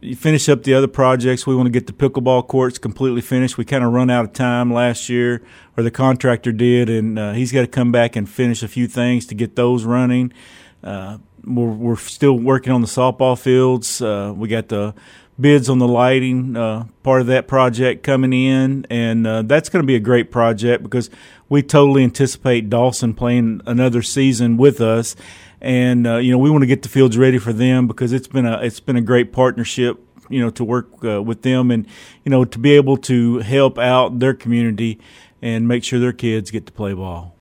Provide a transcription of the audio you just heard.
finish up the other projects. We want to get the pickleball courts completely finished. We kind of run out of time last year, or the contractor did, and he's got to come back and finish a few things to get those running. We're still working on the softball fields. We got the bids on the lighting, part of that project coming in, and that's going to be a great project because we totally anticipate Dawson playing another season with us, and we want to get the fields ready for them because it's been a great partnership, to work with them and to be able to help out their community and make sure their kids get to play ball.